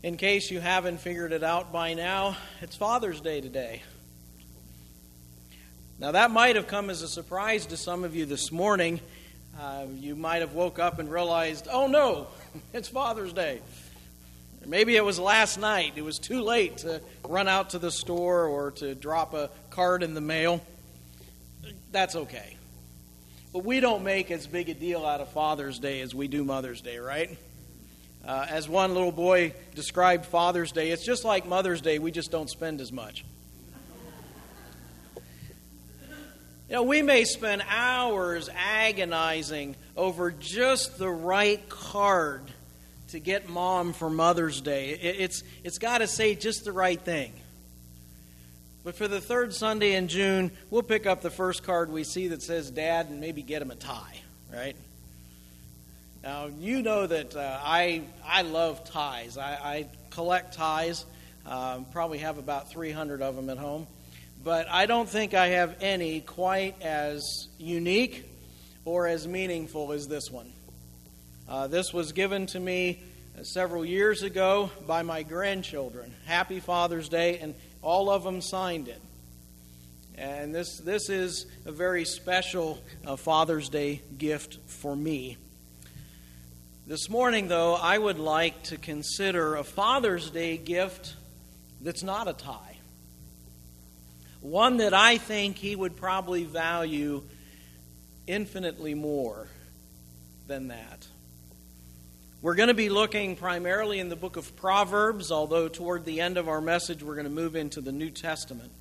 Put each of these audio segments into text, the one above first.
In case you haven't figured it out by now, it's Father's Day today. Now that might have come as a surprise to some of you this morning. You might have woke up and realized, oh no, it's Father's Day. Or maybe it was last night. It was too late to run out to the store or to drop a card in the mail. That's okay. But we don't make as big a deal out of Father's Day as we do Mother's Day, right? As one little boy described Father's Day, it's just like Mother's Day, we just don't spend as much. You know, we may spend hours agonizing over just the right card to get Mom for Mother's Day. It's got to say just the right thing. But for the third Sunday in June, we'll pick up the first card we see that says Dad and maybe get him a tie, right? Now, you know that I love ties. I collect ties, probably have about 300 of them at home. But I don't think I have any quite as unique or as meaningful as this one. This was given to me several years ago by my grandchildren. Happy Father's Day, and all of them signed it. And this is a very special Father's Day gift for me. This morning, though, I would like to consider a Father's Day gift that's not a tie. One that I think he would probably value infinitely more than that. We're going to be looking primarily in the book of Proverbs, although toward the end of our message we're going to move into the New Testament.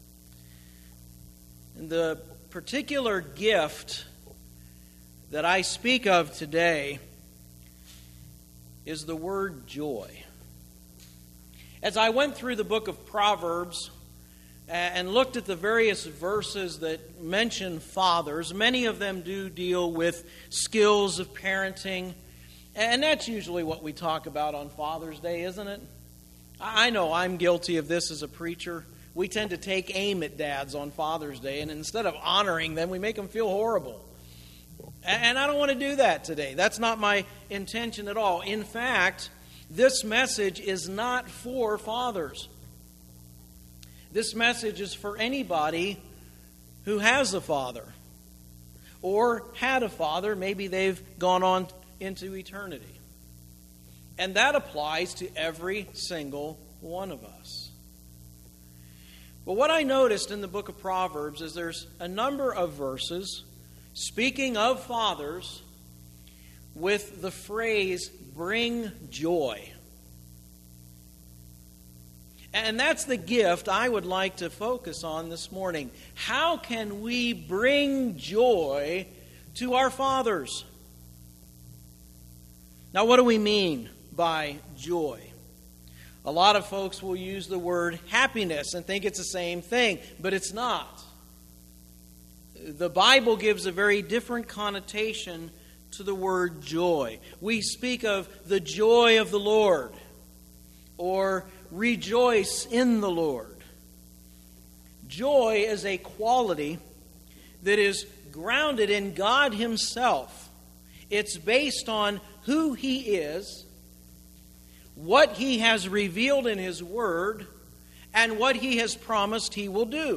And the particular gift that I speak of today is the word joy. As I went through the book of Proverbs and looked at the various verses that mention fathers, many of them do deal with skills of parenting, and that's usually what we talk about on Father's Day, isn't it? I know I'm guilty of this as a preacher. We tend to take aim at dads on Father's Day, and instead of honoring them, we make them feel horrible. And I don't want to do that today. That's not my intention at all. In fact, this message is not for fathers. This message is for anybody who has a father or had a father. Maybe they've gone on into eternity. And that applies to every single one of us. But what I noticed in the book of Proverbs is there's a number of verses speaking of fathers with the phrase, bring joy. And that's the gift I would like to focus on this morning. How can we bring joy to our fathers? Now, what do we mean by joy? A lot of folks will use the word happiness and think it's the same thing, but it's not. The Bible gives a very different connotation to the word joy. We speak of the joy of the Lord, or rejoice in the Lord. Joy is a quality that is grounded in God Himself. It's based on who He is, what He has revealed in His Word, and what He has promised He will do.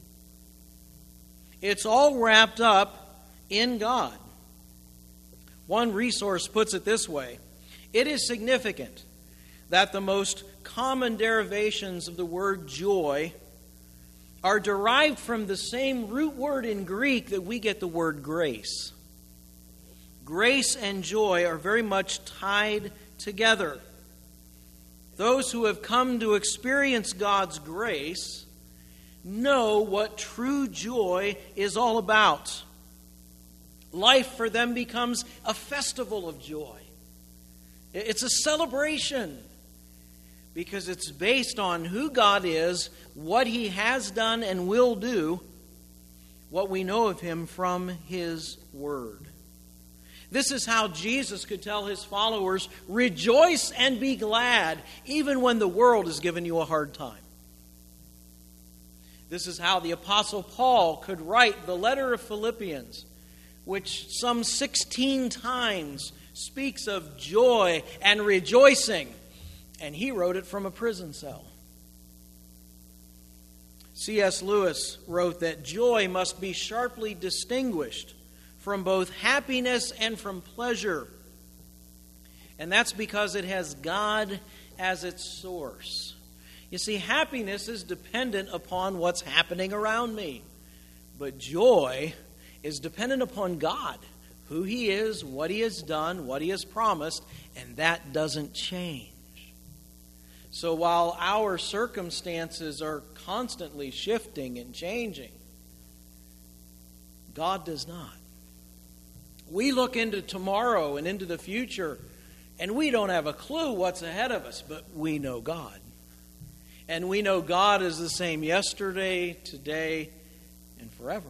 It's all wrapped up in God. One resource puts it this way: it is significant that the most common derivations of the word joy are derived from the same root word in Greek that we get the word grace. Grace and joy are very much tied together. Those who have come to experience God's grace know what true joy is all about. Life for them becomes a festival of joy. It's a celebration because it's based on who God is, what He has done and will do, what we know of Him from His Word. This is how Jesus could tell His followers, rejoice and be glad, even when the world is giving you a hard time. This is how the Apostle Paul could write the letter of Philippians, which some 16 times speaks of joy and rejoicing And he wrote it from a prison cell. C.S. Lewis wrote that joy must be sharply distinguished from both happiness and from pleasure. And that's because it has God as its source. You see, happiness is dependent upon what's happening around me. But joy is dependent upon God, who He is, what He has done, what He has promised, and that doesn't change. So while our circumstances are constantly shifting and changing, God does not. We look into tomorrow and into the future, and we don't have a clue what's ahead of us, but we know God. And we know God is the same yesterday, today, and forever.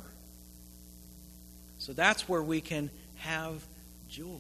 So that's where we can have joy.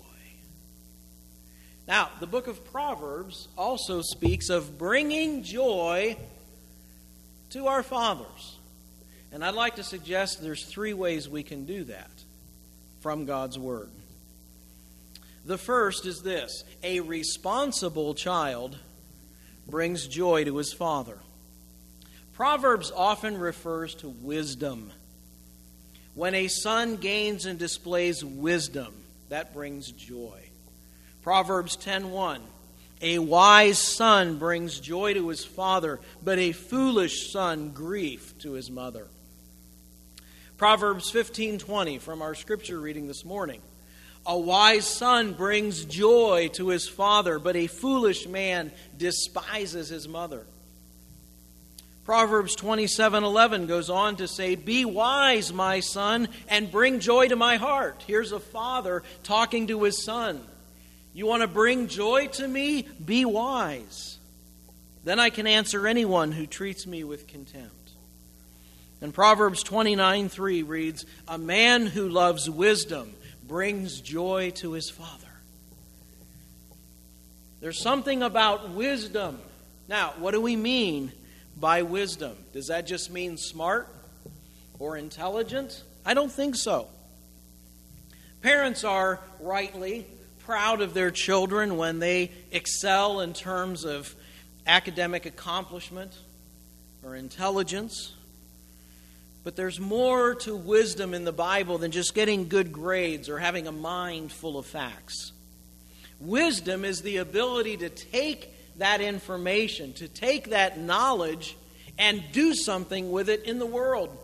Now, the book of Proverbs also speaks of bringing joy to our fathers. And I'd like to suggest there's 3 ways we can do that from God's Word. The first is this: a responsible child brings joy to his father. Proverbs often refers to wisdom. When a son gains and displays wisdom, that brings joy. Proverbs 10:1, a wise son brings joy to his father, but a foolish son grief to his mother. Proverbs 15:20 from our scripture reading this morning, a wise son brings joy to his father, but a foolish man despises his mother. Proverbs 27:11 goes on to say, be wise, my son, and bring joy to my heart. Here's a father talking to his son. You want to bring joy to me? Be wise. Then I can answer anyone who treats me with contempt. And Proverbs 29:3 reads, a man who loves wisdom brings joy to his father. There's something about wisdom. Now, what do we mean by wisdom? Does that just mean smart or intelligent? I don't think so. Parents are rightly proud of their children when they excel in terms of academic accomplishment or intelligence. But there's more to wisdom in the Bible than just getting good grades or having a mind full of facts. Wisdom is the ability to take that information, to take that knowledge and do something with it in the world.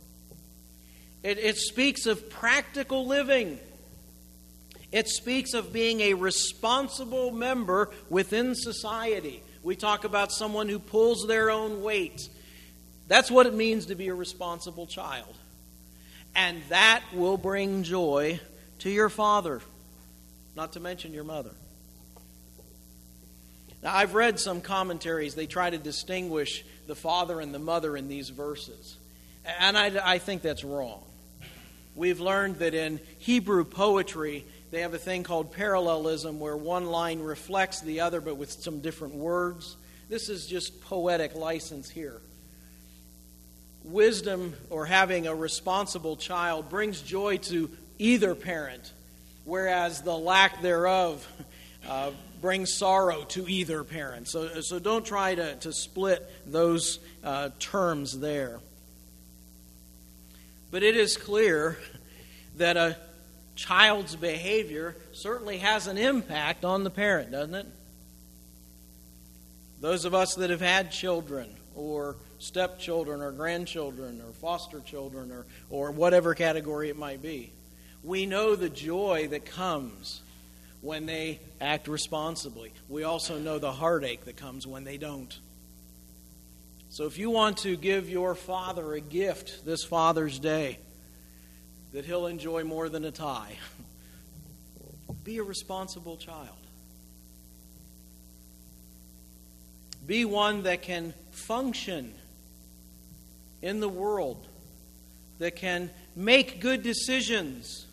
It speaks of practical living. It speaks of being a responsible member within society. We talk about someone who pulls their own weight. That's what it means to be a responsible child. And that will bring joy to your father, not to mention your mother. Now, I've read some commentaries. They try to distinguish the father and the mother in these verses. And I think that's wrong. We've learned that in Hebrew poetry, they have a thing called parallelism where one line reflects the other but with some different words. This is just poetic license here. Wisdom, or having a responsible child, brings joy to either parent, whereas the lack thereof brings sorrow to either parent. So don't try to split those terms there. But it is clear that a child's behavior certainly has an impact on the parent, doesn't it? Those of us that have had children, or stepchildren, or grandchildren, or foster children, or whatever category it might be, we know the joy that comes when they act responsibly. We also know the heartache that comes when they don't. So if you want to give your father a gift this Father's Day that he'll enjoy more than a tie, be a responsible child. Be one that can function in the world, that can make good decisions,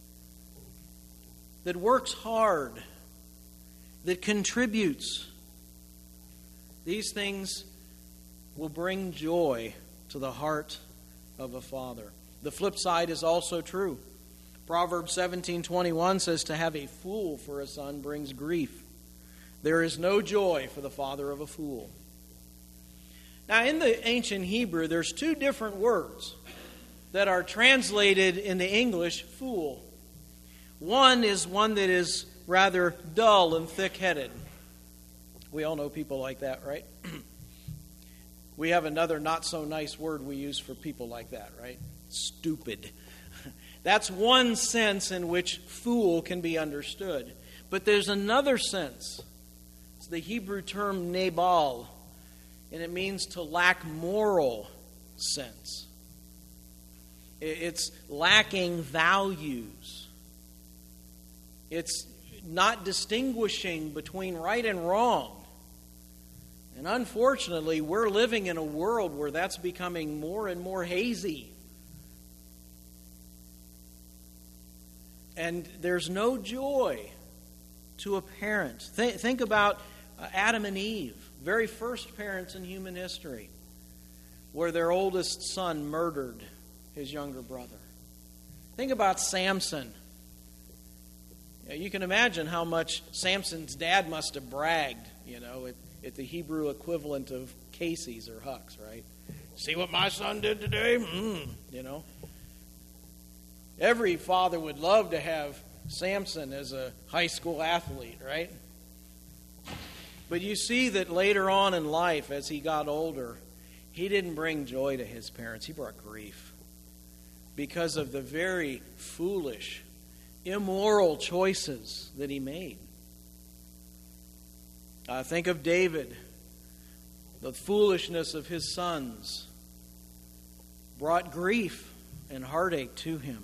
that works hard, that contributes. These things will bring joy to the heart of a father. The flip side is also true. Proverbs 17:21 says to have a fool for a son brings grief. There is no joy for the father of a fool. Now, in the ancient Hebrew, there's two different words that are translated into English, fool. One is one that is rather dull and thick-headed. We all know people like that, right? We have another not-so-nice word we use for people like that, right? Stupid. That's one sense in which fool can be understood. But there's another sense. It's the Hebrew term nabal, and it means to lack moral sense. It's lacking values. It's not distinguishing between right and wrong. And unfortunately, we're living in a world where that's becoming more and more hazy. And there's no joy to a parent. Think about Adam and Eve, very first parents in human history, where their oldest son murdered his younger brother. Think about Samson. You can imagine how much Samson's dad must have bragged, at the Hebrew equivalent of Casey's or Huck's, right? See what my son did today? Every father would love to have Samson as a high school athlete, right? But you see that later on in life, as he got older, he didn't bring joy to his parents. He brought grief because of the very foolish, immoral choices that he made. Think of David. The foolishness of his sons brought grief and heartache to him.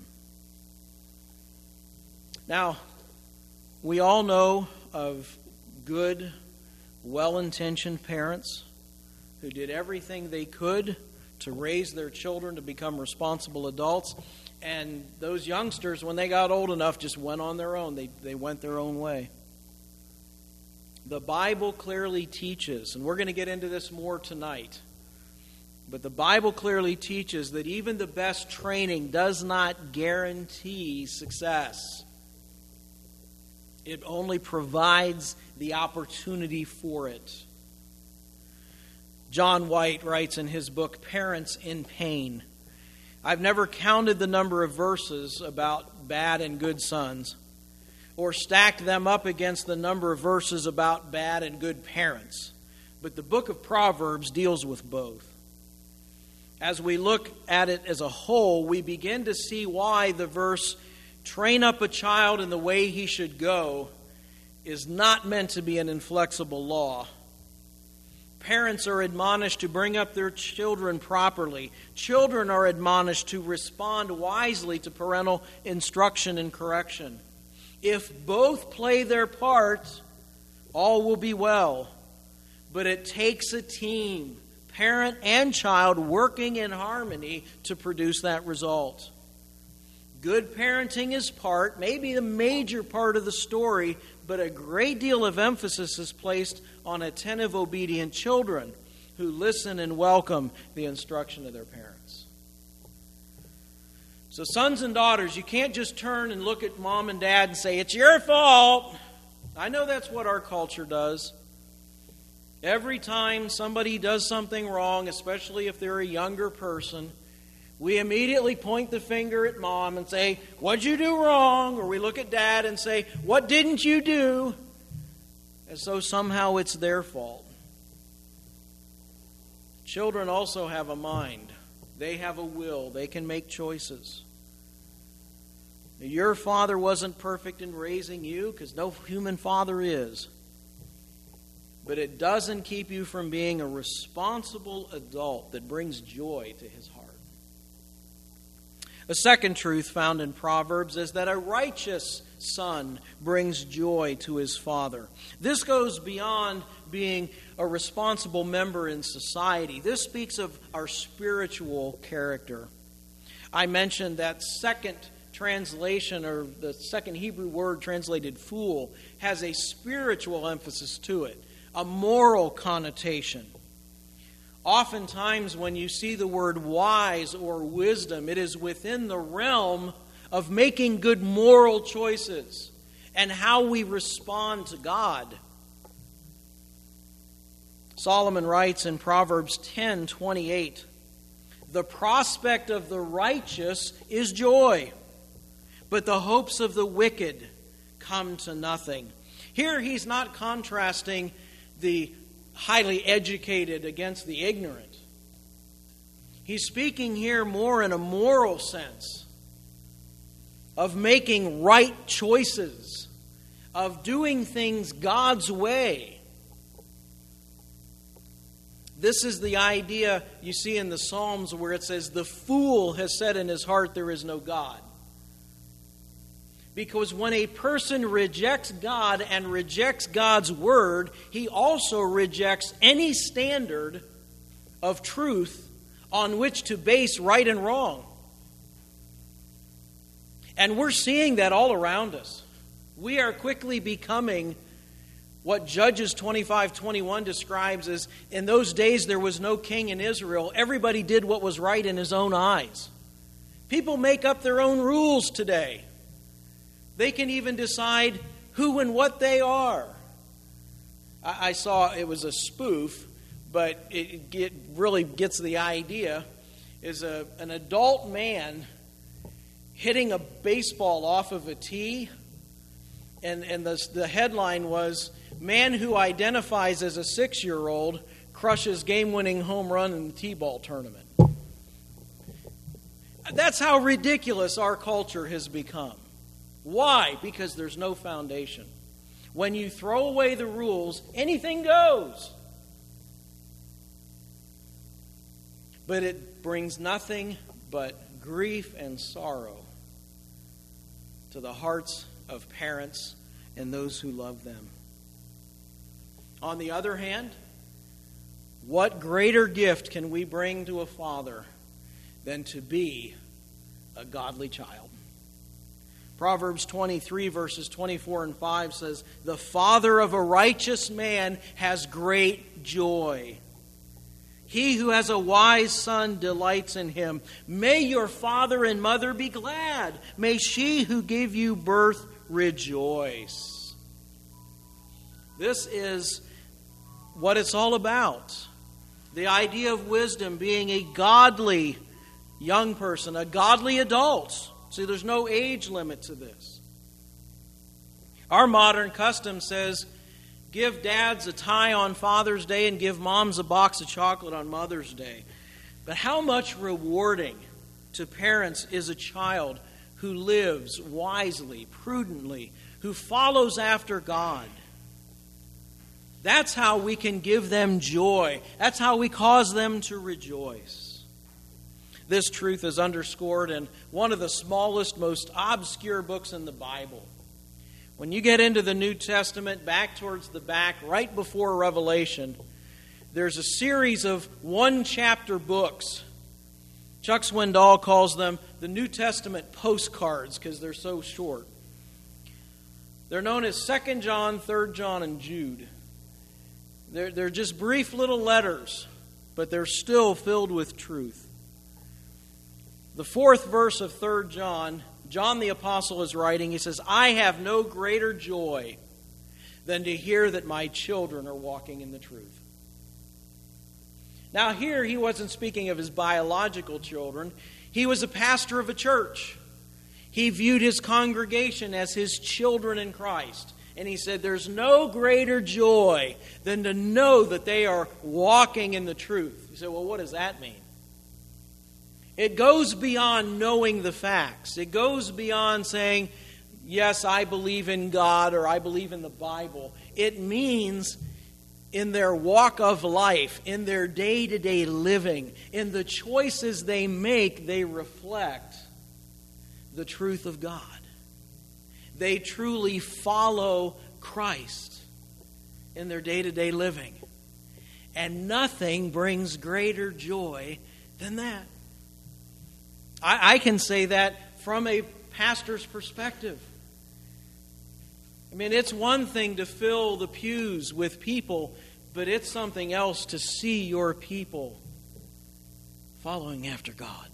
Now, we all know of good, well-intentioned parents who did everything they could to raise their children to become responsible adults. And those youngsters, when they got old enough, just went on their own. They went their own way. The Bible clearly teaches, and we're going to get into this more tonight, but the Bible clearly teaches that even the best training does not guarantee success. It only provides the opportunity for it. John White writes in his book, Parents in Pain, I've never counted the number of verses about bad and good sons, or stacked them up against the number of verses about bad and good parents. But the book of Proverbs deals with both. As we look at it as a whole, we begin to see why the verse, train up a child in the way he should go, is not meant to be an inflexible law. Parents are admonished to bring up their children properly. Children are admonished to respond wisely to parental instruction and correction. If both play their part, all will be well. But it takes a team, parent and child, working in harmony to produce that result. Good parenting is part, maybe the major part of the story, but a great deal of emphasis is placed on attentive, obedient children who listen and welcome the instruction of their parents. So sons and daughters, you can't just turn and look at mom and dad and say, it's your fault. I know that's what our culture does. Every time somebody does something wrong, especially if they're a younger person, we immediately point the finger at mom and say, what'd you do wrong? Or we look at dad and say, what didn't you do? As though somehow it's their fault. Children also have a mind. They have a will. They can make choices. Your father wasn't perfect in raising you, because no human father is. But it doesn't keep you from being a responsible adult that brings joy to his heart. A second truth found in Proverbs is that a righteous son brings joy to his father. This goes beyond being a responsible member in society. This speaks of our spiritual character. I mentioned that second translation, or the second Hebrew word translated fool, has a spiritual emphasis to it, a moral connotation. Oftentimes when you see the word wise or wisdom, it is within the realm of making good moral choices and how we respond to God. Solomon writes in Proverbs 10:28, "The prospect of the righteous is joy, but the hopes of the wicked come to nothing." Here he's not contrasting the highly educated against the ignorant. He's speaking here more in a moral sense of making right choices, of doing things God's way. This is the idea you see in the Psalms where it says, "The fool has said in his heart, there is no God." Because when a person rejects God and rejects God's word, he also rejects any standard of truth on which to base right and wrong. And we're seeing that all around us. We are quickly becoming what Judges 25:21 describes as, in those days there was no king in Israel. Everybody did what was right in his own eyes. People make up their own rules today. They can even decide who and what they are. I saw it was a spoof, but it really gets the idea. Is an adult man hitting a baseball off of a tee, and the headline was, "Man who identifies as a 6-year-old crushes game-winning home run in the T-ball tournament." That's how ridiculous our culture has become. Why? Because there's no foundation. When you throw away the rules, anything goes. But it brings nothing but grief and sorrow to the hearts of parents and those who love them. On the other hand, what greater gift can we bring to a father than to be a godly child? Proverbs 23 verses 24 and 5 says, "The father of a righteous man has great joy. He who has a wise son delights in him. May your father and mother be glad. May she who gave you birth rejoice." This is what it's all about. The idea of wisdom being a godly young person, a godly adult. See, there's no age limit to this. Our modern custom says, give dads a tie on Father's Day and give moms a box of chocolate on Mother's Day. But how much rewarding to parents is a child who lives wisely, prudently, who follows after God? That's how we can give them joy. That's how we cause them to rejoice. This truth is underscored in one of the smallest, most obscure books in the Bible. When you get into the New Testament, back towards the back, right before Revelation, there's a series of one-chapter books. Chuck Swindoll calls them the New Testament postcards because they're so short. They're known as 2 John, 3 John, and Jude. They're just brief little letters, but they're still filled with truth. The 4th verse of 3 John, John the Apostle is writing, he says, "I have no greater joy than to hear that my children are walking in the truth." Now here he wasn't speaking of his biological children. He was a pastor of a church. He viewed his congregation as his children in Christ. And he said, there's no greater joy than to know that they are walking in the truth. You say, well, what does that mean? It goes beyond knowing the facts. It goes beyond saying, yes, I believe in God or I believe in the Bible. It means in their walk of life, in their day-to-day living, in the choices they make, they reflect the truth of God. They truly follow Christ in their day-to-day living. And nothing brings greater joy than that. I can say that from a pastor's perspective. I mean, it's one thing to fill the pews with people, but it's something else to see your people following after God.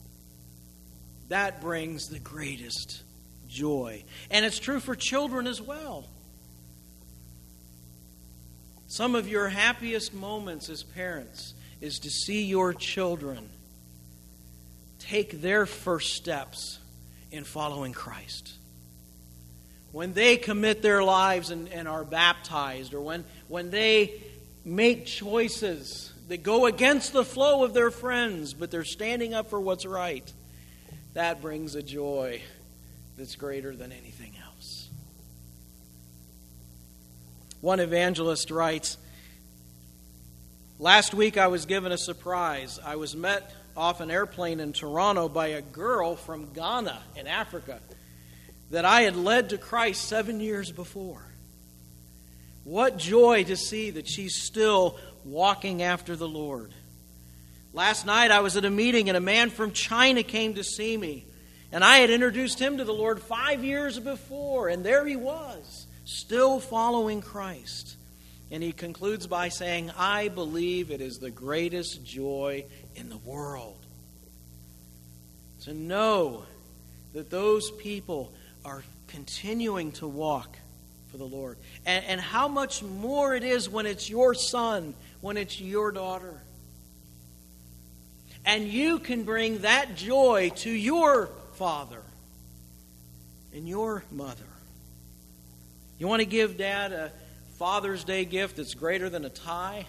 That brings the greatest joy. And it's true for children as well. Some of your happiest moments as parents is to see your children take their first steps in following Christ. When they commit their lives and are baptized, or when they make choices that go against the flow of their friends, but they're standing up for what's right, that brings a joy that's greater than anything else. One evangelist writes, "Last week I was given a surprise. I was met off an airplane in Toronto by a girl from Ghana in Africa that I had led to Christ 7 years before. What joy to see that she's still walking after the Lord. Last night I was at a meeting and a man from China came to see me. And I had introduced him to the Lord 5 years before. And there he was, still following Christ. And he concludes by saying, I believe it is the greatest joy in the world to know that those people are continuing to walk for the Lord. And how much more it is when it's your son, when it's your daughter. And you can bring that joy to your father and your mother. You want to give Dad a Father's Day gift that's greater than a tie?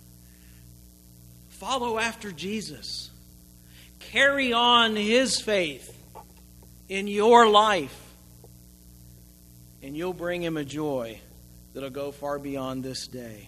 Follow after Jesus. Carry on his faith in your life. And you'll bring him a joy that'll go far beyond this day.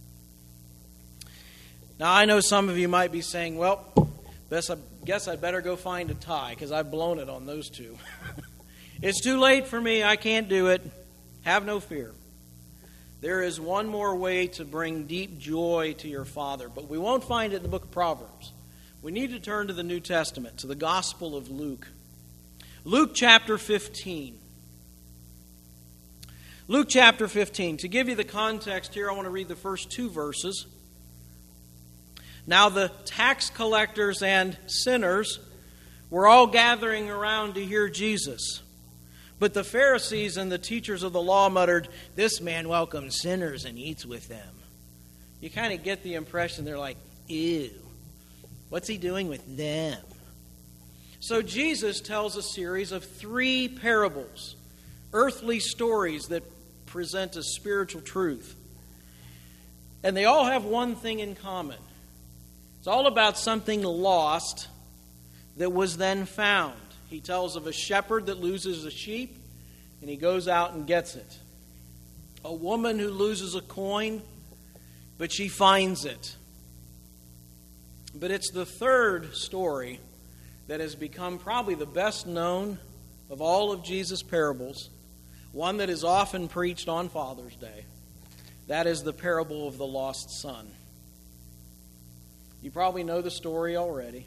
Now, I know some of you might be saying, well, I guess I'd better go find a tie because I've blown it on those two. It's too late for me. I can't do it. Have no fear. There is one more way to bring deep joy to your Father, but we won't find it in the book of Proverbs. We need to turn to the New Testament, to the Gospel of Luke. Luke chapter 15. Luke chapter 15. To give you the context here, I want to read the first 2 verses. Now the tax collectors and sinners were all gathering around to hear Jesus. But the Pharisees and the teachers of the law muttered, this man welcomes sinners and eats with them. You kind of get the impression they're like, ew, what's he doing with them? So Jesus tells a series of 3 parables, earthly stories that present a spiritual truth. And they all have one thing in common. It's all about something lost that was then found. He tells of a shepherd that loses a sheep, and he goes out and gets it. A woman who loses a coin, but she finds it. But it's the third story that has become probably the best known of all of Jesus' parables, one that is often preached on Father's Day. That is the parable of the lost son. You probably know the story already.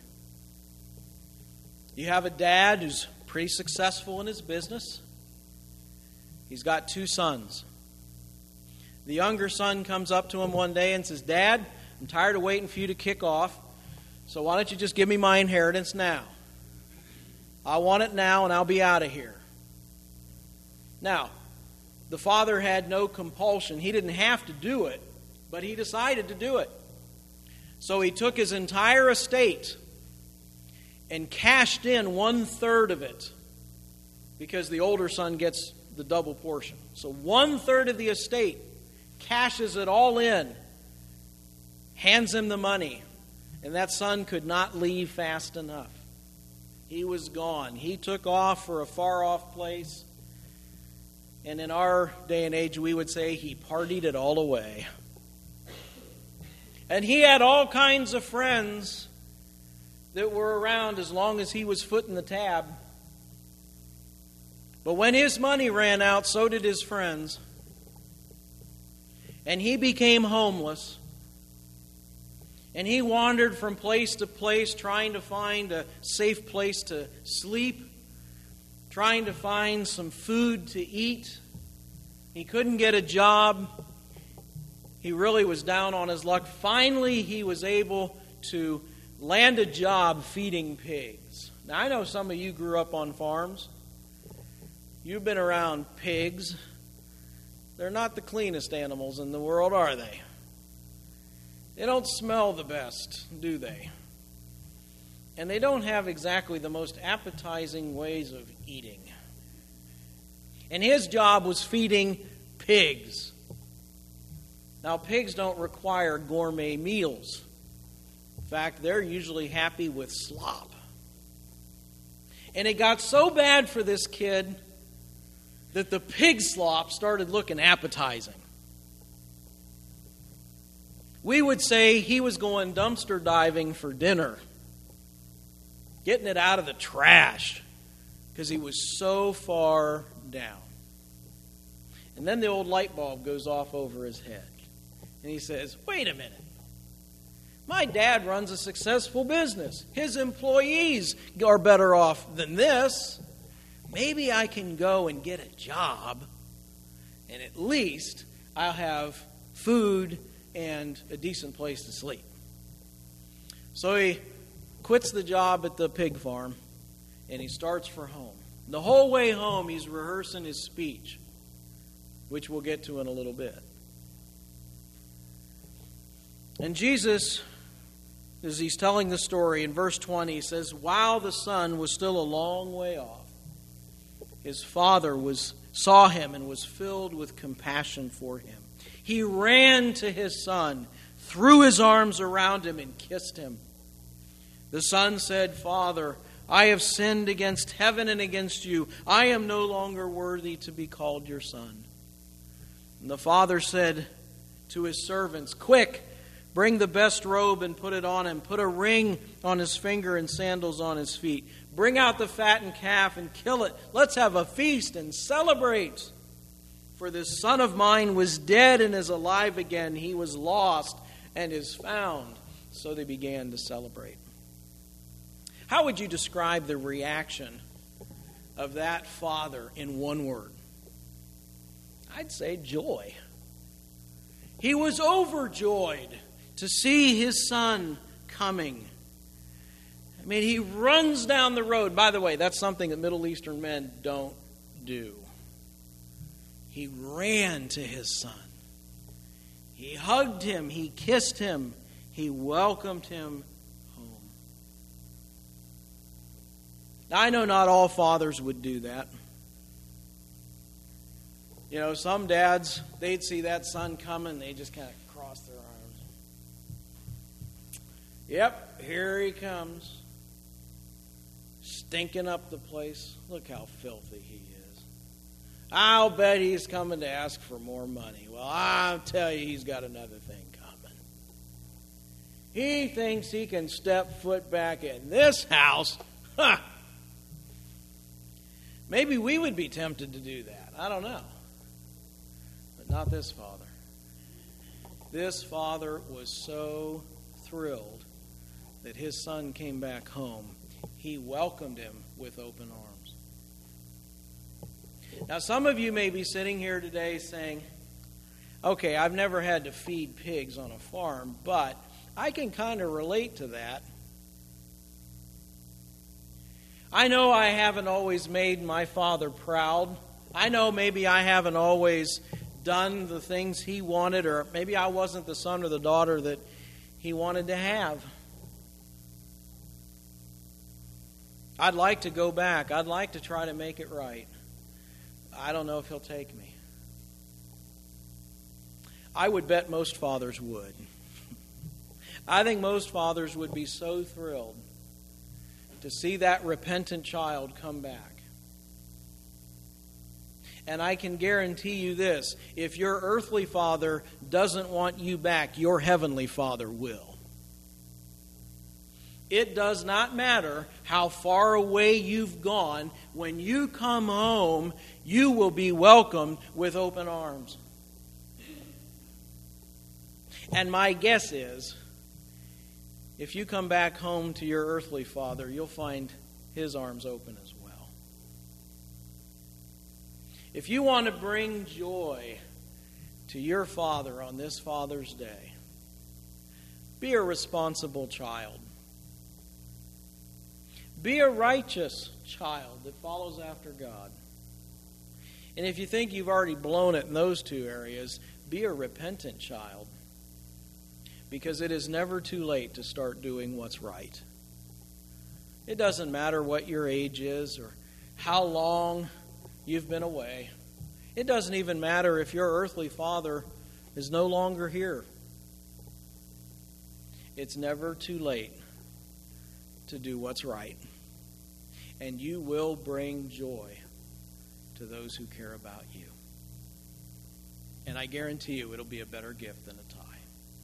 You have a dad who's pretty successful in his business. He's got 2 sons. The younger son comes up to him one day and says, Dad, I'm tired of waiting for you to kick off, so why don't you just give me my inheritance now? I want it now and I'll be out of here. Now, the father had no compulsion. He didn't have to do it, but he decided to do it. So he took his entire estate and cashed in 1/3 of it because the older son gets the double portion. So 1/3 of the estate, cashes it all in, hands him the money, and that son could not leave fast enough. He was gone. He took off for a far-off place, and in our day and age we would say he partied it all away. And he had all kinds of friends that were around as long as he was footing the tab. But when his money ran out, so did his friends. And he became homeless. And he wandered from place to place trying to find a safe place to sleep, trying to find some food to eat. He couldn't get a job. He really was down on his luck. Finally, he was able to land a job feeding pigs. Now, I know some of you grew up on farms. You've been around pigs. They're not the cleanest animals in the world, are they? They don't smell the best, do they? And they don't have exactly the most appetizing ways of eating. And his job was feeding pigs. Now, pigs don't require gourmet meals. In fact, they're usually happy with slop. And it got so bad for this kid that the pig slop started looking appetizing. We would say he was going dumpster diving for dinner, getting it out of the trash, because he was so far down. And then the old light bulb goes off over his head. And he says, wait a minute. My dad runs a successful business. His employees are better off than this. Maybe I can go and get a job, and at least I'll have food and a decent place to sleep. So he quits the job at the pig farm, and he starts for home. The whole way home, he's rehearsing his speech, which we'll get to in a little bit. And Jesus, as he's telling the story, in verse 20, he says, while the son was still a long way off, his father saw him and was filled with compassion for him. He ran to his son, threw his arms around him, and kissed him. The son said, Father, I have sinned against heaven and against you. I am no longer worthy to be called your son. And the father said to his servants, quick, bring the best robe and put it on him. Put a ring on his finger and sandals on his feet. Bring out the fattened calf and kill it. Let's have a feast and celebrate. For this son of mine was dead and is alive again. He was lost and is found. So they began to celebrate. How would you describe the reaction of that father in one word? I'd say joy. He was overjoyed to see his son coming. I mean, he runs down the road. By the way, that's something that Middle Eastern men don't do. He ran to his son. He hugged him. He kissed him. He welcomed him home. Now, I know not all fathers would do that. You know, some dads, they'd see that son coming, they just kind of cross their arms. Yep, here he comes. Stinking up the place. Look how filthy he is. I'll bet he's coming to ask for more money. Well, I'll tell you, he's got another thing coming. He thinks he can step foot back in this house. Huh. Maybe we would be tempted to do that. I don't know. But not this father. This father was so thrilled that his son came back home. He welcomed him with open arms. Now, some of you may be sitting here today saying, okay, I've never had to feed pigs on a farm, but I can kind of relate to that. I know I haven't always made my father proud. I know maybe I haven't always done the things he wanted, or maybe I wasn't the son or the daughter that he wanted to have. I'd like to go back. I'd like to try to make it right. I don't know if he'll take me. I would bet most fathers would. I think most fathers would be so thrilled to see that repentant child come back. And I can guarantee you this, if your earthly father doesn't want you back, your heavenly Father will. It does not matter how far away you've gone. When you come home, you will be welcomed with open arms. And my guess is, if you come back home to your earthly father, you'll find his arms open as well. If you want to bring joy to your father on this Father's Day, be a responsible child. Be a righteous child that follows after God. And if you think you've already blown it in those two areas, be a repentant child. because it is never too late to start doing what's right. It doesn't matter what your age is or how long you've been away. It doesn't even matter if your earthly father is no longer here. It's never too late to do what's right. And you will bring joy to those who care about you. And I guarantee you it'll be a better gift than a tithe.